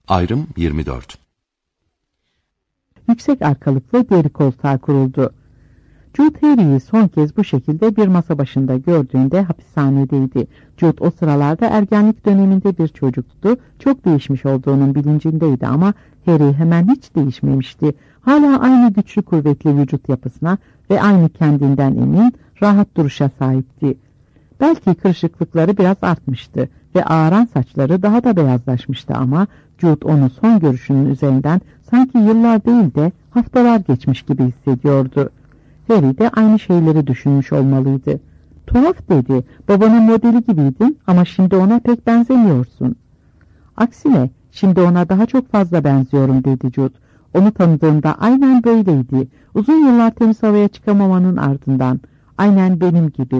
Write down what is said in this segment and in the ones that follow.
Ayrım 24. Yüksek arkalıklı deri koltuğa kuruldu. Jude Harry'i son kez bu şekilde bir masa başında gördüğünde hapishanedeydi. Jude o sıralarda ergenlik döneminde bir çocuktu. Çok değişmiş olduğunun bilincindeydi ama Harry hemen hiç değişmemişti. Hala aynı güçlü kuvvetli vücut yapısına ve aynı kendinden emin, rahat duruşa sahipti. Belki kırışıklıkları biraz artmıştı ve ağaran saçları daha da beyazlaşmıştı ama Jude onu son görüşünün üzerinden sanki yıllar değil de haftalar geçmiş gibi hissediyordu. Harry de aynı şeyleri düşünmüş olmalıydı. Tuhaf dedi, babanın modeli gibiydin ama şimdi ona pek benzemiyorsun. Aksine şimdi ona daha çok fazla benziyorum dedi Jude. Onu tanıdığımda aynen böyleydi. Uzun yıllar temiz havaya çıkamamanın ardından. Aynen benim gibi.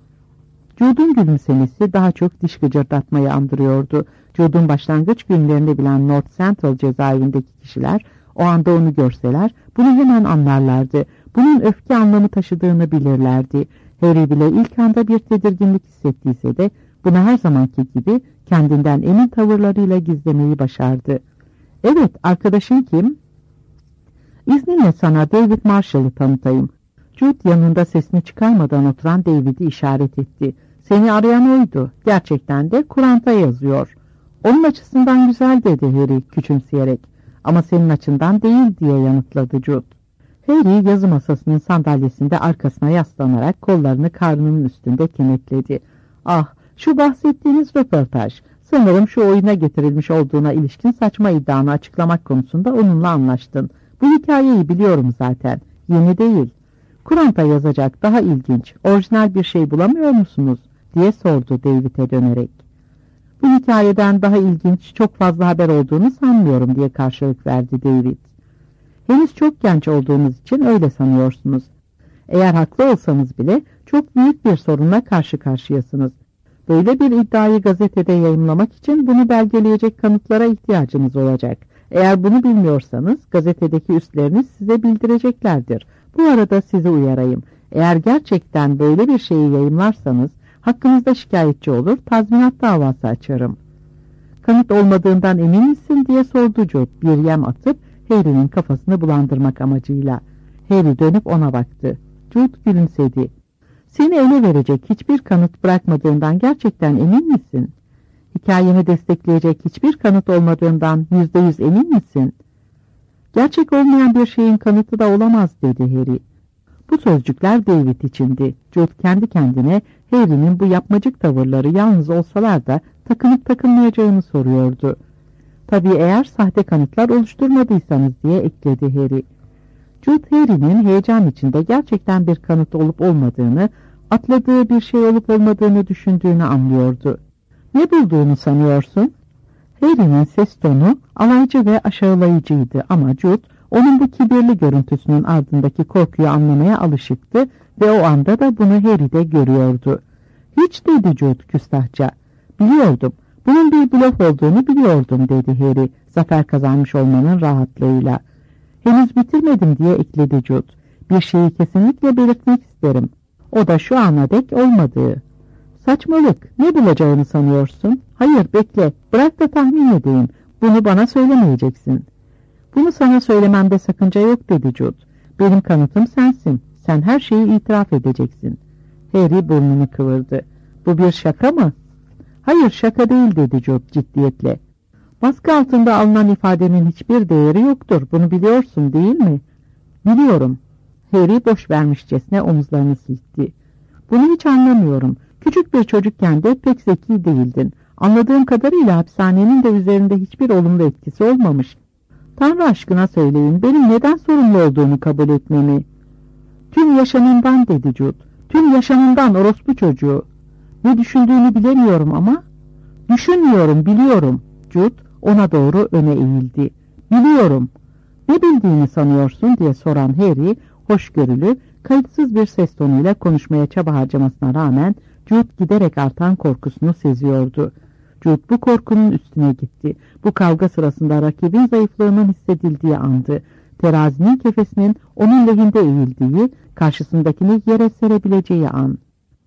Jude'un gülümsemesi daha çok diş gıcırdatmayı andırıyordu. Jude'un başlangıç günlerini bilen North Central cezaevindeki kişiler o anda onu görseler bunu hemen anlarlardı. Bunun öfke anlamı taşıdığını bilirlerdi. Harry bile ilk anda bir tedirginlik hissettiyse de bunu her zamanki gibi kendinden emin tavırlarıyla gizlemeyi başardı. Evet, arkadaşın kim? İzninle sana David Marshall'ı tanıtayım. Jude yanında sesini çıkarmadan oturan David'i işaret etti. Seni arayan oydu. Gerçekten de Kur'an'da yazıyor. Onun açısından güzel dedi Harry küçümseyerek. Ama senin açından değil diye yanıtladı Jude. Harry yazı masasının sandalyesinde arkasına yaslanarak kollarını karnının üstünde kenetledi. Ah, şu bahsettiğiniz röportaj. Sanırım şu oyuna getirilmiş olduğuna ilişkin saçma iddianı açıklamak konusunda onunla anlaştın. Bu hikayeyi biliyorum zaten. Yeni değil. Kur'an'da yazacak daha ilginç, orijinal bir şey bulamıyor musunuz? Diye sordu David'e dönerek. Bu hikayeden daha ilginç, çok fazla haber olduğunu sanmıyorum diye karşılık verdi David. Henüz çok genç olduğunuz için öyle sanıyorsunuz. Eğer haklı olsanız bile çok büyük bir sorunla karşı karşıyasınız. Böyle bir iddiayı gazetede yayımlamak için bunu belgeleyecek kanıtlara ihtiyacınız olacak. Eğer bunu bilmiyorsanız gazetedeki üstleriniz size bildireceklerdir. Bu arada sizi uyarayım. Eğer gerçekten böyle bir şeyi yayımlarsanız hakkınızda şikayetçi olur, tazminat davası açarım. Kanıt olmadığından emin misin diye sordu Jude bir yem atıp Harry'nin kafasını bulandırmak amacıyla. Harry dönüp ona baktı. Jude gülümsedi. Seni ele verecek hiçbir kanıt bırakmadığından gerçekten emin misin? Hikayemi destekleyecek hiçbir kanıt olmadığından %100 emin misin? Gerçek olmayan bir şeyin kanıtı da olamaz dedi Harry. Bu sözcükler David içindi. Jude kendi kendine Harry'nin bu yapmacık tavırları yalnız olsalar da takınıp takınmayacağını soruyordu. Tabii eğer sahte kanıtlar oluşturmadıysanız diye ekledi Harry. Jude Harry'nin heyecan içinde gerçekten bir kanıt olup olmadığını, atladığı bir şey olup olmadığını düşündüğünü anlıyordu. Ne bulduğunu sanıyorsun? Harry'nin ses tonu alaycı ve aşağılayıcıydı ama Jude onun bu kibirli görüntüsünün ardındaki korkuyu anlamaya alışıktı ve o anda da bunu Harry'de görüyordu. Hiç dedi Jude küstahça. Biliyordum. Bunun bir blöf olduğunu biliyordum dedi Harry zafer kazanmış olmanın rahatlığıyla. Henüz bitirmedim diye ekledi Jude. Bir şeyi kesinlikle belirtmek isterim. O da şu ana dek olmadığı. Saçmalık. Ne bulacağını sanıyorsun? Hayır bekle. Bırak da tahmin edeyim. Bunu bana söylemeyeceksin. Bunu sana söylememde sakınca yok dedi Jude. Benim kanıtım sensin. Sen her şeyi itiraf edeceksin. Harry burnunu kıvırdı. Bu bir şaka mı? Hayır şaka değil dedi Jude ciddiyetle. Baskı altında alınan ifadenin hiçbir değeri yoktur. Bunu biliyorsun değil mi? Biliyorum. Harry boş vermişçesine omuzlarını silkti. Bunu hiç anlamıyorum. Küçük bir çocukken de pek zeki değildin. Anladığım kadarıyla hapishanenin de üzerinde hiçbir olumlu etkisi olmamış. Tanrı aşkına söyleyin benim neden sorumlu olduğumu kabul etmemi. Tüm yaşamından dedi Jude. Tüm yaşamından orospu çocuğu. Ne düşündüğünü bilemiyorum ama. Düşünmüyorum biliyorum. Jude ona doğru öne eğildi. Biliyorum. Ne bildiğini sanıyorsun diye soran Harry hoşgörülü, kayıtsız bir ses tonuyla konuşmaya çaba harcamasına rağmen Jude giderek artan korkusunu seziyordu. Jude bu korkunun üstüne gitti. Bu kavga sırasında rakibin zayıflığının hissedildiği andı. Terazinin kefesinin onun lehinde eğildiği, karşısındakini yere serebileceği an.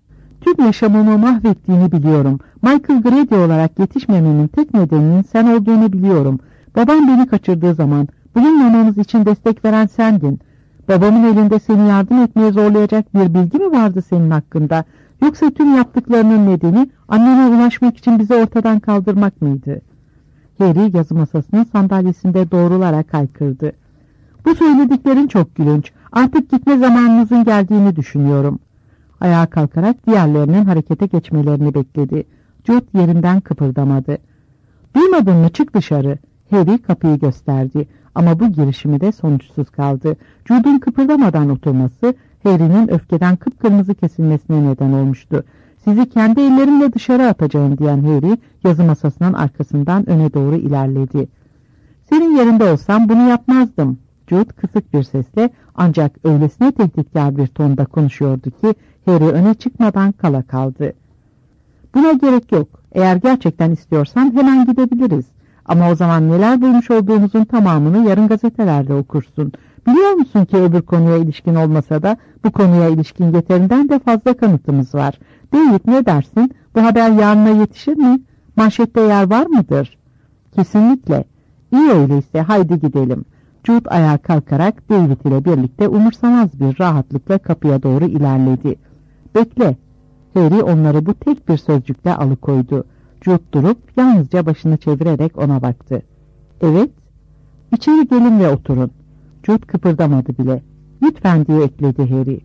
Tüm yaşamımı mahvettiğini biliyorum. Michael Grady olarak yetişmemenin tek nedeninin sen olduğunu biliyorum. Babam beni kaçırdığı zaman bulunmamamız için destek veren sendin. Babamın elinde seni yardım etmeye zorlayacak bir bilgi mi vardı senin hakkında? Yoksa tüm yaptıklarının nedeni annene ulaşmak için bizi ortadan kaldırmak mıydı? Harry yazı masasının sandalyesinde doğrularak haykırdı. Bu söylediklerin çok gülünç. Artık gitme zamanınızın geldiğini düşünüyorum. Ayağa kalkarak diğerlerinin harekete geçmelerini bekledi. Jude yerinden kıpırdamadı. Duymadın mı? Çık dışarı. Harry kapıyı gösterdi. Ama bu girişimi de sonuçsuz kaldı. Jude'un kıpırdamadan oturması Harry'nin öfkeden kıpkırmızı kesilmesine neden olmuştu. Sizi kendi ellerimle dışarı atacağım diyen Harry yazı masasının arkasından öne doğru ilerledi. Senin yerinde olsam bunu yapmazdım. Jude kısık bir sesle ancak öylesine tehditkar bir tonda konuşuyordu ki Harry öne çıkmadan kala kaldı. Buna gerek yok. Eğer gerçekten istiyorsan hemen gidebiliriz. Ama o zaman neler bulmuş olduğumuzun tamamını yarın gazetelerde okursun. Biliyor musun ki öbür konuya ilişkin olmasa da bu konuya ilişkin yeterinden de fazla kanıtımız var. David, ne dersin? Bu haber yarına yetişir mi? Manşette yer var mıdır? Kesinlikle. İyi öyleyse haydi gidelim. Jude ayağa kalkarak David ile birlikte umursamaz bir rahatlıkla kapıya doğru ilerledi. Bekle. Harry onları bu tek bir sözcükle alıkoydu. Jude durup yalnızca başını çevirerek ona baktı. Evet. İçeri gelin ve oturun. Jude kıpırdamadı bile. Lütfen diye ekledi Harry.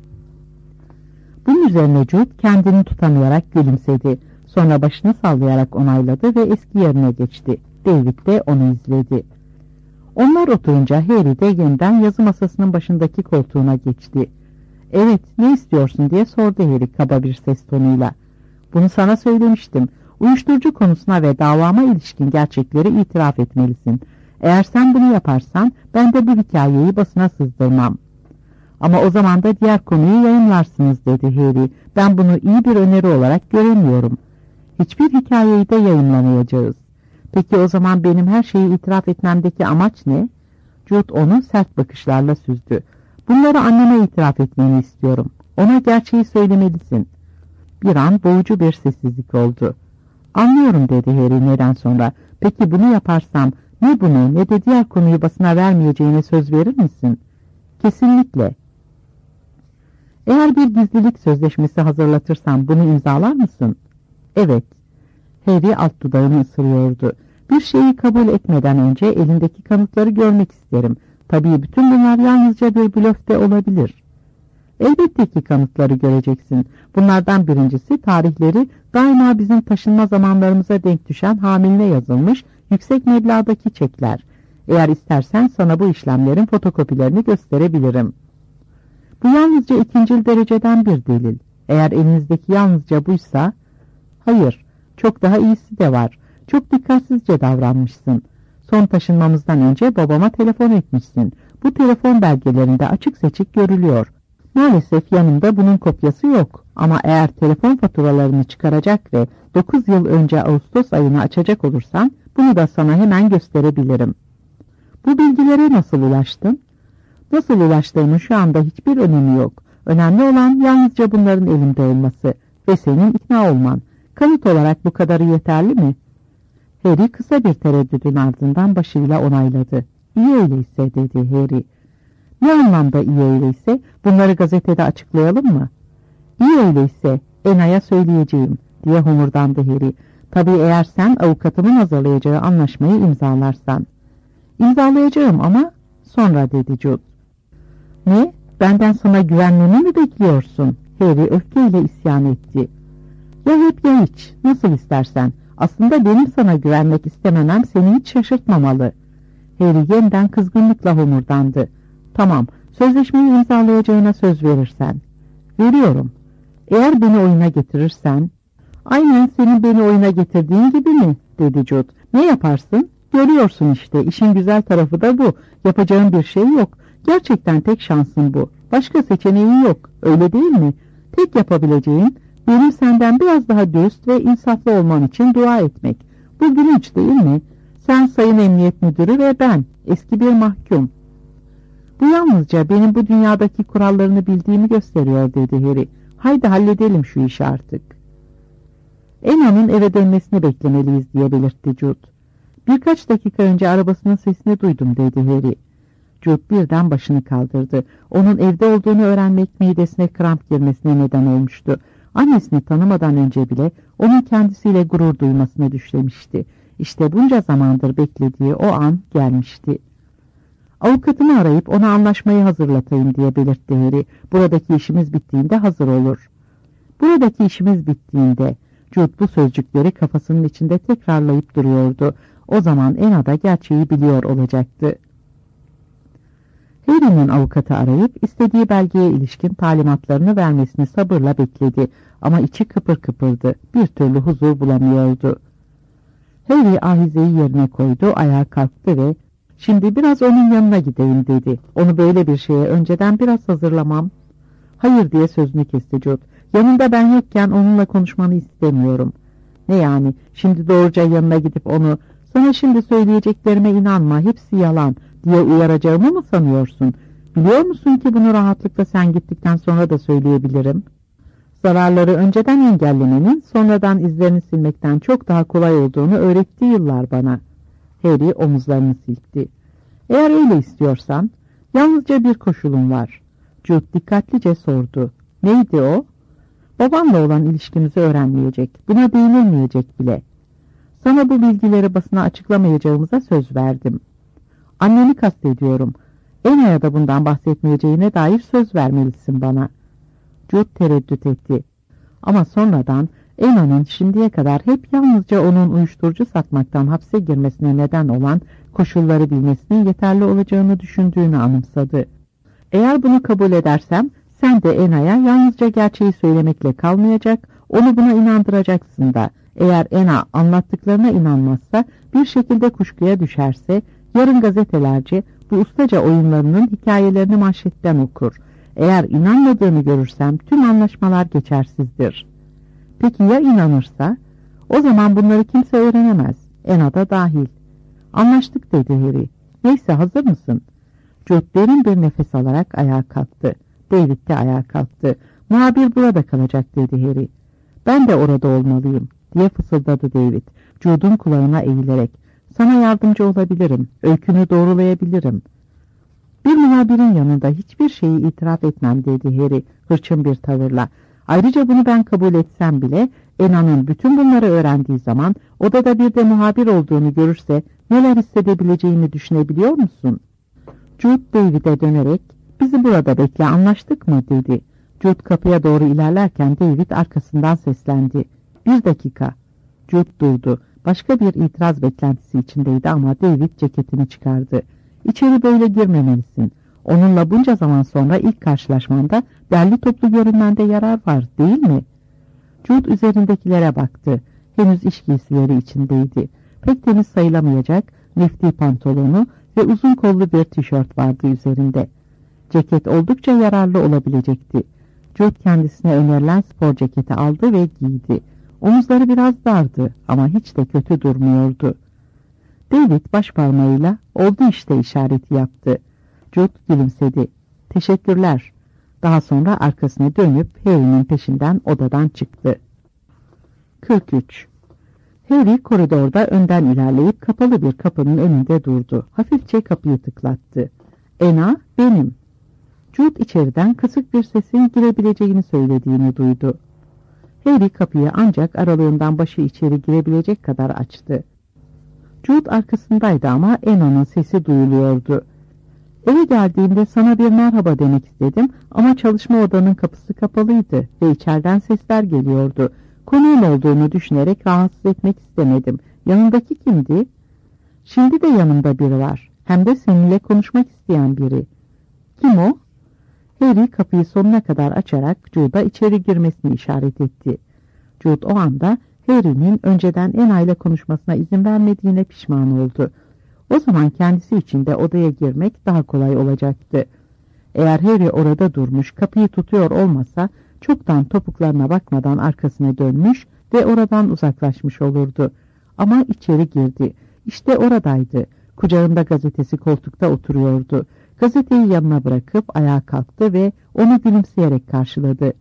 Bunun üzerine Jude kendini tutamayarak gülümsedi. Sonra başını sallayarak onayladı ve eski yerine geçti. David de onu izledi. Onlar oturunca Harry de yeniden yazı masasının başındaki koltuğuna geçti. Evet, ne istiyorsun diye sordu Harry kaba bir ses tonuyla. Bunu sana söylemiştim. Uyuşturucu konusuna ve davama ilişkin gerçekleri itiraf etmelisin. Eğer sen bunu yaparsan ben de bu hikayeyi basına sızdırmam. Ama o zaman da diğer konuyu yayınlarsınız dedi Harry. Ben bunu iyi bir öneri olarak göremiyorum. Hiçbir hikayeyi de yayınlamayacağız. Peki o zaman benim her şeyi itiraf etmemdeki amaç ne? Jude onu sert bakışlarla süzdü. Bunları anneme itiraf etmeni istiyorum. Ona gerçeği söylemelisin. Bir an boğucu bir sessizlik oldu. Anlıyorum dedi Harry neden sonra. Peki bunu yaparsam ne bunu ne de diğer konuyu basına vermeyeceğine söz verir misin? Kesinlikle. Eğer bir gizlilik sözleşmesi hazırlatırsam bunu imzalar mısın? Evet. Harry alt dudağını ısırıyordu. Bir şeyi kabul etmeden önce elindeki kanıtları görmek isterim. Tabii bütün bunlar yalnızca bir blöf de olabilir. Elbette ki kanıtları göreceksin. Bunlardan birincisi tarihleri daima bizim taşınma zamanlarımıza denk düşen hamiline yazılmış yüksek meblağdaki çekler. Eğer istersen sana bu işlemlerin fotokopilerini gösterebilirim. Bu yalnızca ikincil dereceden bir delil. Eğer elinizdeki yalnızca buysa... Hayır, çok daha iyisi de var. Çok dikkatsizce davranmışsın. Son taşınmamızdan önce babama telefon etmişsin. Bu telefon belgelerinde açık seçik görülüyor. Maalesef yanımda bunun kopyası yok. Ama eğer telefon faturalarını çıkaracak ve 9 yıl önce Ağustos ayını açacak olursan bunu da sana hemen gösterebilirim. Bu bilgilere nasıl ulaştın? Nasıl ulaştığımın şu anda hiçbir önemi yok. Önemli olan yalnızca bunların elimde olması ve senin ikna olman. Kanıt olarak bu kadarı yeterli mi? Harry kısa bir tereddüdün ardından başıyla onayladı. İyi öyleyse dedi Harry. Ne anlamda iyi öyleyse? Bunları gazetede açıklayalım mı? İyi öyleyse Ena'ya söyleyeceğim diye homurdandı Harry. Tabii eğer sen avukatımın hazırlayacağı anlaşmayı imzalarsan. İmzalayacağım ama sonra dedi Jude. Ne? Benden sana güvenmemi mi bekliyorsun? Harry öfkeyle isyan etti. Ya hep ya hiç. Nasıl istersen. Aslında benim sana güvenmek istememem seni hiç şaşırtmamalı. Harry yeniden kızgınlıkla homurdandı. Tamam, sözleşmeyi imzalayacağına söz verirsen. Veriyorum. Eğer beni oyuna getirirsen... Aynen senin beni oyuna getirdiğin gibi mi? Dedi Jude. Ne yaparsın? Görüyorsun işte, işin güzel tarafı da bu. Yapacağın bir şey yok. Gerçekten tek şansın bu. Başka seçeneğin yok. Öyle değil mi? Tek yapabileceğin benim senden biraz daha dürüst ve insaflı olman için dua etmek. Bu gülünç değil mi? Sen Sayın Emniyet Müdürü ve ben eski bir mahkum. Bu yalnızca benim bu dünyadaki kurallarını bildiğimi gösteriyor dedi Harry. Haydi halledelim şu işi artık. Ena'nın eve dönmesini beklemeliyiz diye belirtti Jude. Birkaç dakika önce arabasının sesini duydum dedi Harry. Jude birden başını kaldırdı. Onun evde olduğunu öğrenmek midesine kramp girmesine neden olmuştu. Annesini tanımadan önce bile onun kendisiyle gurur duymasını düşlemişti. İşte bunca zamandır beklediği o an gelmişti. Avukatımı arayıp ona anlaşmayı hazırlatayım diye belirtti Harry. Buradaki işimiz bittiğinde hazır olur. Buradaki işimiz bittiğinde. Jude bu sözcükleri kafasının içinde tekrarlayıp duruyordu. O zaman Anna da gerçeği biliyor olacaktı. Harry'nin avukatı arayıp istediği belgeye ilişkin talimatlarını vermesini sabırla bekledi. Ama içi kıpır kıpırdı. Bir türlü huzur bulamıyordu. Harry ahizeyi yerine koydu, ayağa kalktı ve "Şimdi biraz onun yanına gideyim" dedi. "Onu böyle bir şeye önceden biraz hazırlamam." "Hayır" diye sözünü kesti Jude. "Yanında ben yokken onunla konuşmanı istemiyorum." "Ne yani? Şimdi doğruca yanına gidip onu 'Sana şimdi söyleyeceklerime inanma, hepsi yalan' diye uyaracağımı mı sanıyorsun? Biliyor musun ki bunu rahatlıkla sen gittikten sonra da söyleyebilirim. Zararları önceden engellemenin sonradan izlerini silmekten çok daha kolay olduğunu öğretti yıllar bana." Harry omuzlarını silkti. "Eğer öyle istiyorsan, yalnızca bir koşulum var." Jude dikkatlice sordu. "Neydi o?" "Babamla olan ilişkimizi öğrenmeyecek, buna değinilmeyecek bile. Sana bu bilgileri basına açıklamayacağımıza söz verdim." "Anneni kastediyorum. Anna'ya da bundan bahsetmeyeceğine dair söz vermelisin bana." Jude tereddüt etti. Ama sonradan Anna'nın şimdiye kadar hep yalnızca onun uyuşturucu satmaktan hapse girmesine neden olan koşulları bilmesinin yeterli olacağını düşündüğünü anımsadı. "Eğer bunu kabul edersem sen de Anna'ya yalnızca gerçeği söylemekle kalmayacak, onu buna inandıracaksın da. Eğer Anna anlattıklarına inanmazsa, bir şekilde kuşkuya düşerse, yarın gazetelerce bu ustaca oyunlarının hikayelerini manşetten okur. Eğer inanmadığını görürsem tüm anlaşmalar geçersizdir." "Peki ya inanırsa?" "O zaman bunları kimse öğrenemez, Anna da dahil." "Anlaştık" dedi Harry. "Neyse, hazır mısın?" Jude derin bir nefes alarak ayağa kalktı. David de ayağa kalktı. "Muhabir burada kalacak" dedi Harry. "Ben de orada olmalıyım" diye fısıldadı David, Jude'un kulağına eğilerek. "Sana yardımcı olabilirim, öykünü doğrulayabilirim." "Bir muhabirin yanında hiçbir şeyi itiraf etmem" dedi Harry hırçın bir tavırla. "Ayrıca bunu ben kabul etsem bile, Anna'nın bütün bunları öğrendiği zaman odada bir de muhabir olduğunu görürse neler hissedebileceğini düşünebiliyor musun?" Jude David'e dönerek "Bizi burada bekle, anlaştık mı?" dedi. Jude kapıya doğru ilerlerken David arkasından seslendi. "Bir dakika." Jude durdu. Başka bir itiraz beklentisi içindeydi ama David ceketini çıkardı. "İçeri böyle girmemelisin. Onunla bunca zaman sonra ilk karşılaşmanda derli toplu görünmende yarar var, değil mi?" Jude üzerindekilere baktı. Henüz iş giysileri içindeydi. Pek temiz sayılamayacak nefti pantolonu ve uzun kollu bir tişört vardı üzerinde. Ceket oldukça yararlı olabilecekti. Jude kendisine önerilen spor ceketi aldı ve giydi. Omuzları biraz dardı ama hiç de kötü durmuyordu. David baş parmağıyla "Oldu işte" işareti yaptı. Jude gülümsedi. "Teşekkürler." Daha sonra arkasına dönüp Harry'nin peşinden odadan çıktı. 43. Harry koridorda önden ilerleyip kapalı bir kapının önünde durdu. Hafifçe kapıyı tıklattı. "Anna, benim." Jude içeriden kısık bir sesin girebileceğini söylediğini duydu. Harry kapıyı ancak aralığından başı içeri girebilecek kadar açtı. Jude arkasındaydı ama Anna'nın sesi duyuluyordu. "Eve geldiğimde sana bir merhaba demek istedim ama çalışma odanın kapısı kapalıydı ve içeriden sesler geliyordu. Konuğum olduğunu düşünerek rahatsız etmek istemedim. Yanındaki kimdi?" "Şimdi de yanımda biri var. Hem de seninle konuşmak isteyen biri." "Kim o?" Harry kapıyı sonuna kadar açarak Jude'a içeri girmesini işaret etti. Jude o anda Harry'nin önceden Anna ile konuşmasına izin vermediğine pişman oldu. O zaman kendisi için de odaya girmek daha kolay olacaktı. Eğer Harry orada durmuş, kapıyı tutuyor olmasa, çoktan topuklarına bakmadan arkasına dönmüş ve oradan uzaklaşmış olurdu. Ama içeri girdi. İşte oradaydı. Kucağında gazetesi koltukta oturuyordu. Gazeteyi yanına bırakıp ayağa kalktı ve onu gülümseyerek karşıladı.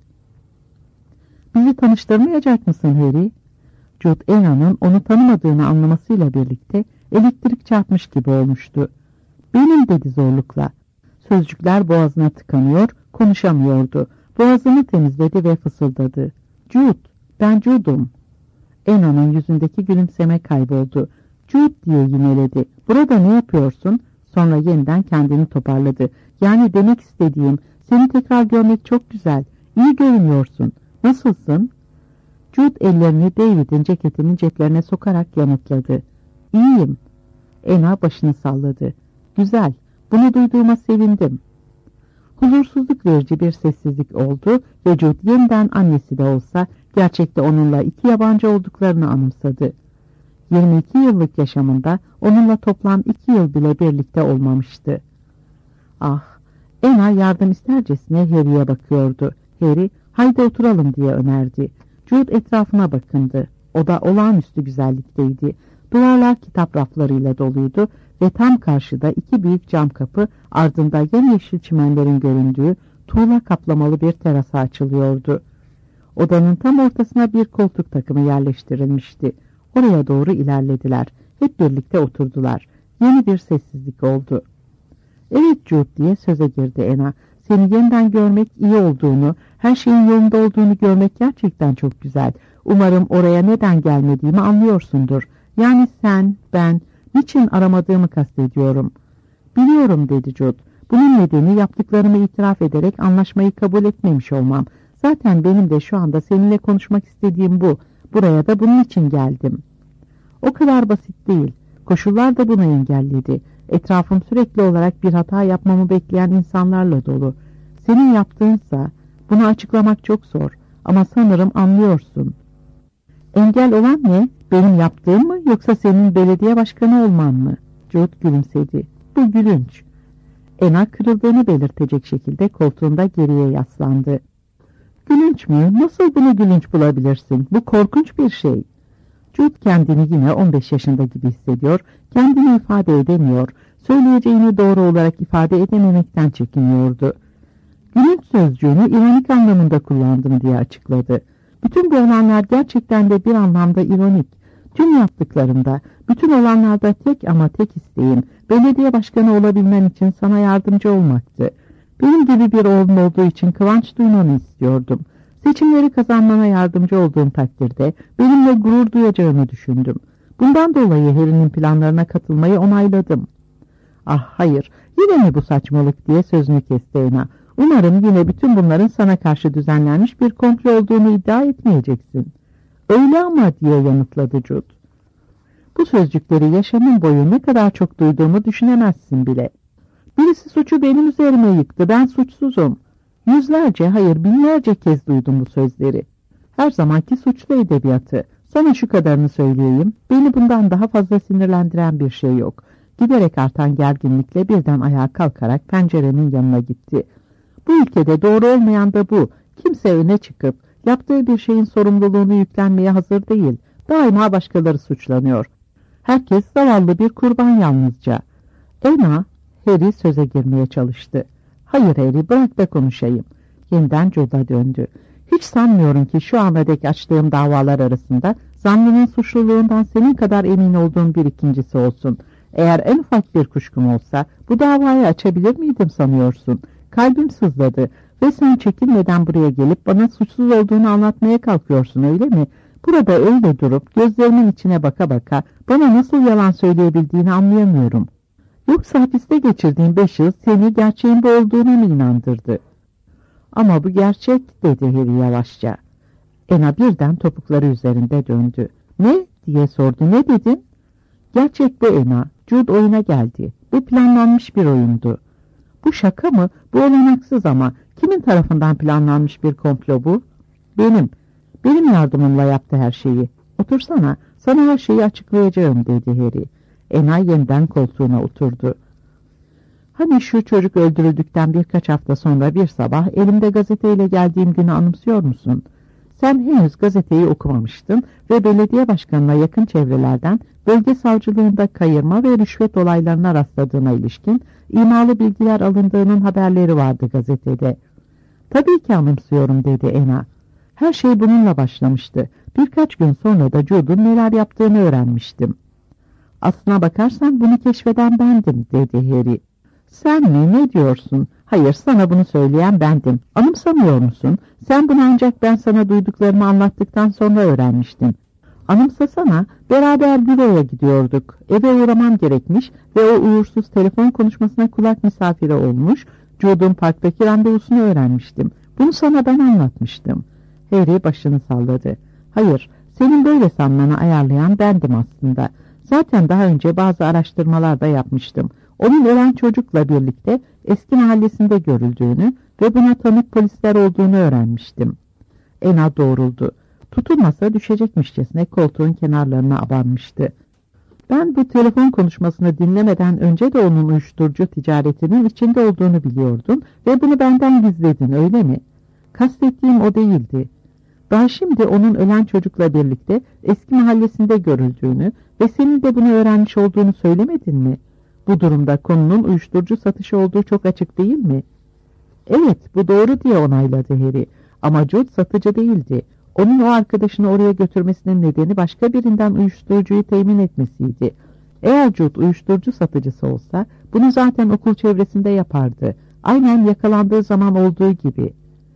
"Bizi tanıştırmayacak mısın Harry?" Jude Anna'nın onu tanımadığını anlamasıyla birlikte Elektrik çarpmış gibi olmuştu. Benim dedi zorlukla. Sözcükler boğazına tıkanıyor, konuşamıyordu. Boğazını temizledi ve fısıldadı. Jude, ben Jude'um. Ena'nın yüzündeki gülümseme kayboldu. Jude diye yineledi. Burada ne yapıyorsun? Sonra yeniden kendini toparladı. Yani demek istediğim, seni tekrar görmek çok güzel. İyi görünüyorsun. Nasılsın? Jude ellerini David'in ceketinin ceplerine sokarak yanıtladı. İyiyim. Ena başını salladı. Güzel. Bunu duyduğuma sevindim. Huzursuzluk verici bir sessizlik oldu ve Jude yeniden annesi de olsa gerçekte onunla iki yabancı olduklarını anımsadı. 22 yıllık yaşamında onunla toplam 2 yıl bile birlikte olmamıştı. Ah! Ena yardım istercesine Harry'e bakıyordu. Harry, haydi oturalım diye önerdi. Jude etrafına bakındı. Oda olağanüstü güzellikteydi. Duvarlar kitap raflarıyla doluydu ve tam karşıda 2 büyük cam kapı, ardında yemyeşil çimenlerin göründüğü tuğla kaplamalı bir terasa açılıyordu. Odanın tam ortasına bir koltuk takımı yerleştirilmişti. Oraya doğru ilerlediler. Hep birlikte oturdular. Yeni bir sessizlik oldu. Evet Jude diye söze girdi Ena. Seni yeniden görmek iyi olduğunu, her şeyin yolunda olduğunu görmek gerçekten çok güzel. Umarım oraya neden gelmediğimi anlıyorsundur. Yani sen, ben, niçin aramadığımı kastediyorum. Biliyorum dedi Jude. Bunun nedeni yaptıklarımı itiraf ederek anlaşmayı kabul etmemiş olmam. Zaten benim de şu anda seninle konuşmak istediğim bu. Buraya da bunun için geldim. O kadar basit değil. Koşullar da bunu engelledi. Etrafım sürekli olarak bir hata yapmamı bekleyen insanlarla dolu. Senin yaptığınsa bunu açıklamak çok zor. Ama sanırım anlıyorsun. Engel olan ne? Benim yaptığım mı yoksa senin belediye başkanı olman mı? Jude gülümsedi. Bu gülünç. Ena kırıldığını belirtecek şekilde koltuğunda geriye yaslandı. Gülünç mü? Nasıl bunu gülünç bulabilirsin? Bu korkunç bir şey. Jude kendini yine 15 yaşında gibi hissediyor, kendini ifade edemiyor, söyleyeceğini doğru olarak ifade edememekten çekiniyordu. Gülünç sözcüğünü ironik anlamında kullandım diye açıkladı. Bütün bu olanlar gerçekten de bir anlamda ironik. Tüm yaptıklarımda, bütün olanlarda tek ama tek isteğim, belediye başkanı olabilmen için sana yardımcı olmaktı. Benim gibi bir oğlum olduğu için kıvanç duymanı istiyordum. Seçimleri kazanmana yardımcı olduğum takdirde benimle gurur duyacağını düşündüm. Bundan dolayı Harry'nin planlarına katılmayı onayladım. Ah hayır, yine mi bu saçmalık diye sözünü kesti Ena. Umarım yine bütün bunların sana karşı düzenlenmiş bir komplo olduğunu iddia etmeyeceksin. Öyle ama diye yanıtladı Jude. Bu sözcükleri yaşamın boyu ne kadar çok duyduğumu düşünemezsin bile. Birisi suçu benim üzerime yıktı, ben suçsuzum. Yüzlerce, hayır binlerce kez duydum bu sözleri. Her zamanki suçlu edebiyatı. Sana şu kadarını söyleyeyim, beni bundan daha fazla sinirlendiren bir şey yok. Giderek artan gerginlikle birden ayağa kalkarak pencerenin yanına gitti. Bu ülkede doğru olmayan da bu. Kimse öne çıkıp yaptığı bir şeyin sorumluluğunu yüklenmeye hazır değil. Daima başkaları suçlanıyor. Herkes zavallı bir kurban yalnızca. Ena, Harry söze girmeye çalıştı. Hayır Harry, bırak da konuşayım. Yeniden Jude'a döndü. Hiç sanmıyorum ki şu ana dek açtığım davalar arasında zanlının suçluluğundan senin kadar emin olduğum bir ikincisi olsun. Eğer en ufak bir kuşkum olsa bu davayı açabilir miydim sanıyorsun? Kalbim sızladı ve sen çekinmeden buraya gelip bana suçsuz olduğunu anlatmaya kalkıyorsun öyle mi? Burada öyle durup gözlerimin içine baka baka bana nasıl yalan söyleyebildiğini anlayamıyorum. Yoksa hapiste geçirdiğin 5 yıl seni gerçeğin bu olduğuna mı inandırdı? Ama bu gerçek dedi Harry yavaşça. Ena birden topukları üzerinde döndü. Ne diye sordu, ne dedin? Gerçek bu Ena. Jude oyuna geldi. Bu planlanmış bir oyundu. Bu şaka mı? Bu olanaksız ama. Kimin tarafından planlanmış bir komplo bu? Benim. Benim yardımımla yaptı her şeyi. Otursana, sana her şeyi açıklayacağım dedi Harry. Ena yeniden koltuğuna oturdu. Hani şu çocuk öldürüldükten birkaç hafta sonra bir sabah elimde gazeteyle geldiğim günü anımsıyor musun? Sen henüz gazeteyi okumamıştın ve belediye başkanına yakın çevrelerden bölge savcılığında kayırma ve rüşvet olaylarına rastladığına ilişkin imalı bilgiler alındığının haberleri vardı gazetede. Tabii ki anımsıyorum dedi Ena. Her şey bununla başlamıştı. Birkaç gün sonra da Jude'un neler yaptığını öğrenmiştim. Aslına bakarsan bunu keşfeden bendim, dedi Harry. Sen mi? Ne diyorsun? Hayır, sana bunu söyleyen bendim. Anımsamıyor musun? Sen bunu ancak ben sana duyduklarımı anlattıktan sonra öğrenmiştin. Anımsasana, beraber büroya gidiyorduk. Eve uğramam gerekmiş ve o uğursuz telefon konuşmasına kulak misafiri olmuş, Jude'un parktaki randevusunu öğrenmiştim. Bunu sana ben anlatmıştım. Harry başını salladı. Hayır, senin böyle sanmanı ayarlayan bendim aslında. Zaten daha önce bazı araştırmalar da yapmıştım. Onun ölen çocukla birlikte eski mahallesinde görüldüğünü ve buna tanık polisler olduğunu öğrenmiştim. Ena doğruldu. Tutulmasa düşecekmişçesine koltuğun kenarlarına abanmıştı. Ben bu telefon konuşmasını dinlemeden önce de onun uyuşturucu ticaretinin içinde olduğunu biliyordum ve bunu benden gizledin, öyle mi? Kastettiğim o değildi. Daha şimdi onun ölen çocukla birlikte eski mahallesinde görüldüğünü ve senin de bunu öğrenmiş olduğunu söylemedin mi? Bu durumda konunun uyuşturucu satışı olduğu çok açık değil mi? Evet, bu doğru diye onayladı Harry. Ama Jude satıcı değildi. Onun o arkadaşını oraya götürmesinin nedeni başka birinden uyuşturucuyu temin etmesiydi. Eğer Jude uyuşturucu satıcısı olsa bunu zaten okul çevresinde yapardı. Aynen yakalandığı zaman olduğu gibi.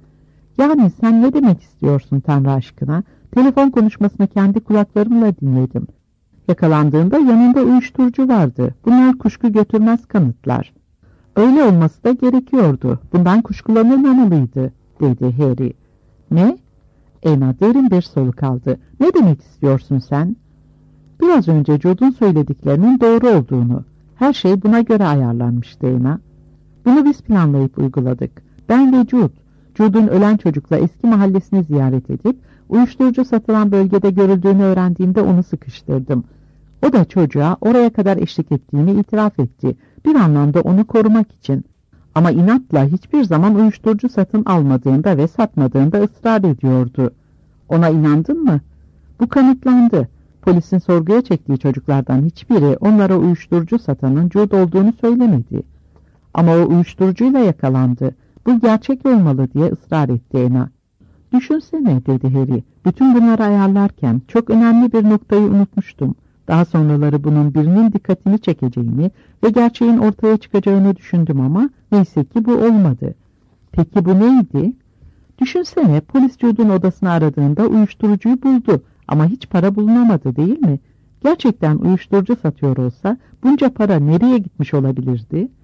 Yani sen ne demek istiyorsun Tanrı aşkına? Telefon konuşmasını kendi kulaklarımla dinledim. Yakalandığında yanında uyuşturucu vardı. Bunlar kuşku götürmez kanıtlar. Öyle olması da gerekiyordu. Bundan kuşkulanılmamalıydı, dedi Harry. Ne? Ena derin bir soluk aldı. Ne demek istiyorsun sen? Biraz önce Jude'un söylediklerinin doğru olduğunu. Her şey buna göre ayarlanmıştı Ena. Bunu biz planlayıp uyguladık. Ben ve Jude. Jude'un ölen çocukla eski mahallesini ziyaret edip uyuşturucu satılan bölgede görüldüğünü öğrendiğimde onu sıkıştırdım. O da çocuğa oraya kadar eşlik ettiğini itiraf etti. Bir anlamda onu korumak için. Ama inatla hiçbir zaman uyuşturucu satın almadığında ve satmadığında ısrar ediyordu. Ona inandın mı? Bu kanıtlandı. Polisin sorguya çektiği çocuklardan hiçbiri onlara uyuşturucu satanın Jude olduğunu söylemedi. Ama o uyuşturucuyla yakalandı. Bu gerçek olmalı diye ısrar etti Ena. Düşünsene, dedi Harry. Bütün bunları ayarlarken çok önemli bir noktayı unutmuştum. Daha sonraları bunun birinin dikkatini çekeceğini ve gerçeğin ortaya çıkacağını düşündüm ama neyse ki bu olmadı. Peki bu neydi? Düşünsene, polis Jude'un odasını aradığında uyuşturucuyu buldu ama hiç para bulunamadı, değil mi? Gerçekten uyuşturucu satıyor olsa bunca para nereye gitmiş olabilirdi?